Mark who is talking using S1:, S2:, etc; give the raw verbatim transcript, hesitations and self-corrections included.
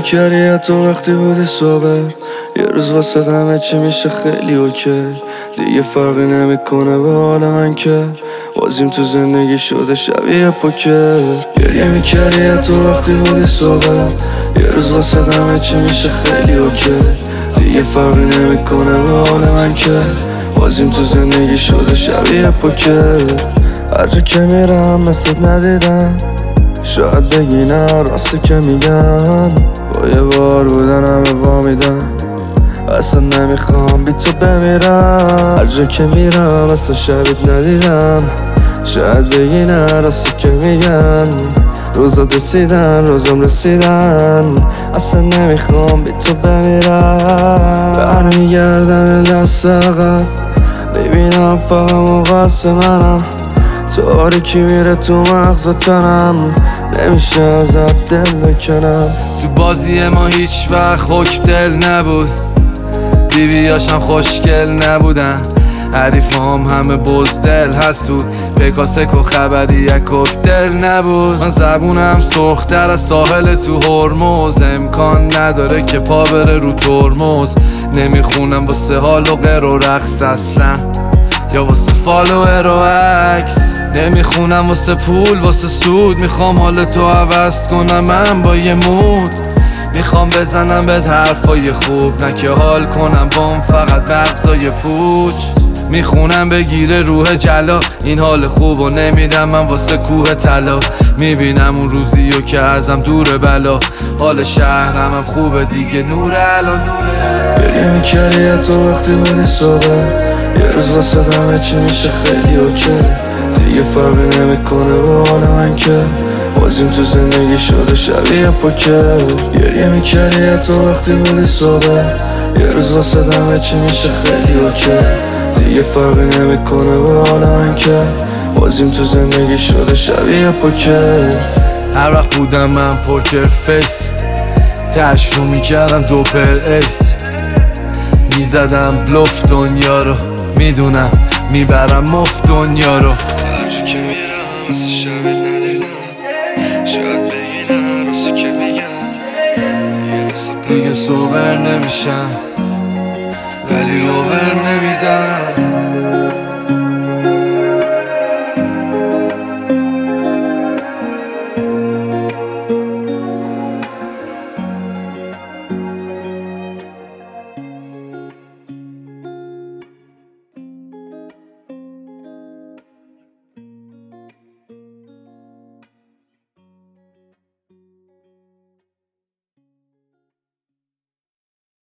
S1: میکردی تو وقتی بودی صابر. یه روز واسه همه چی میشه خیلی اوکی. دیگه فرقی نمیکنه به حال من که بازیم تو زندگی شده شبیه پوکر. گریه میکردی تو وقتی بودی صابر. یه روز واسه همه چی میشه خیلی اوکی. دیگه فرقی نمیکنه به حال من که بازیم تو زندگی شده شبیه پوکر. هر جا که میرم مثلت ندیدم. شاید بگی نه راسته که میگن با یه بار بودن همه وامیدن. اصلا نمیخوام بی تو بمیرم. هر جا که میرم اصلا شبیت ندیدم. شاید بگی نه راسته که میگن روزا رسیدن روزم رسیدن. اصلا نمیخوام بی تو بمیرم. برمیگردم یه لحظه عقب ببینم فقط مقصر منم. تاریکی میره تو مغز و تنم نمیشه ازت دل بکنم.
S2: تو بازی ما هیچ وقت حکم دل نبود. بیبیاشم خوشگل نبودن. حریفام همه بزدل هستود. پکاسک و خبری یک کوکتل نبود. من زبونم سرختر از ساحل تو هرمز. امکان نداره که پا بره رو ترمز. نمیخونم واسه حال و غیر و رقص اصلا یا واسه فالوور و عکس. نمیخونم واسه پول واسه سود. میخوام حال تو عوض کنم من با یه مود. میخوام بزنم بهت حرفای خوب نه که حال کنم بام فقط مغزای پوچ. میخونم بگیره روح جلا این حال خوب و نمیدم من واسه کوه طلا. میبینم اون روزیو که ازم دور بلا. حال شهرم هم خوبه دیگه نور الان نوره.
S1: گریه میکردی تو وقتی بودی صبح. یه روز واسه همه چی میشه خیلی اوکی. دیگه فرقی نمیکنه به حال من که بازیم تو زندگی شده شبیه پوکر. گریه میکردی تو وقتی بودی صبح. یه روز واسه همه چی میشه خیلی اوکی. دیگه فرقی نمیکنه به حال من که بازیم تو زندگی شده شبیه پوکر.
S2: هر وقت بودم من پوکر فیس تش رو میکردم دوپر ایس. میزدم بلوف دنیا رو میدونم میبرم مفت دنیا رو.
S1: هر جا که میرم مثل شبیت ندیدم. شاید بگی نه راسته که میگم
S2: دیگه سوبر نمیشم ولی اوبر نمیدم.